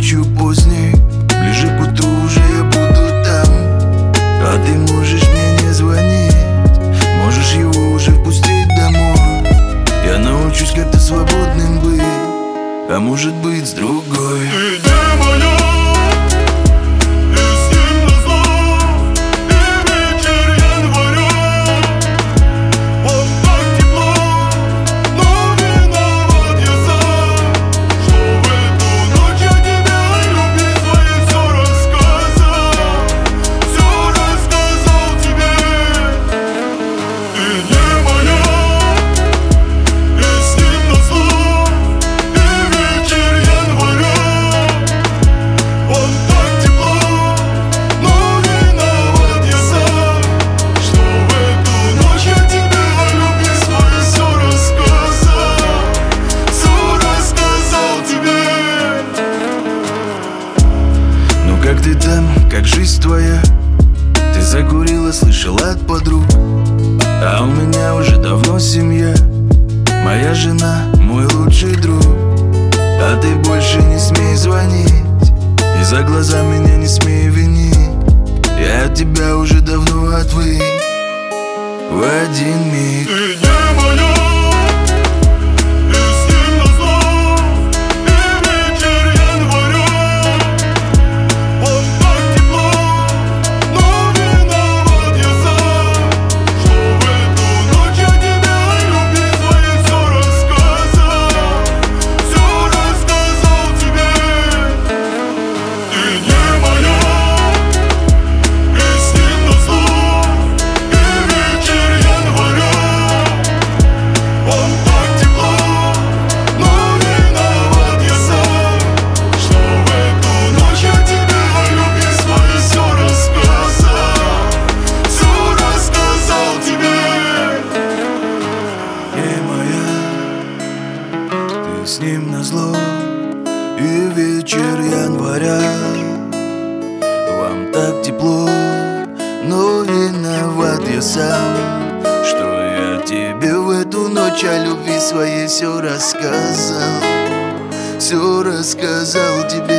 ночью поздней, ближе к утру уже я буду там. А ты можешь мне не звонить, можешь его уже впустить домой. Я научусь как-то свободным быть, а может быть с другой. Ты не моя. Как ты там, как жизнь твоя? Ты закурила, слышала от подруг. А у меня уже давно семья, моя жена, мой лучший друг. А ты больше не смей звонить, и за глаза меня не смей винить. Я от тебя уже давно отвык в один миг. Ты не моя. С ним назло, и вечер января. Вам так тепло, но виноват я сам, что я тебе в эту ночь о любви своей все рассказал тебе.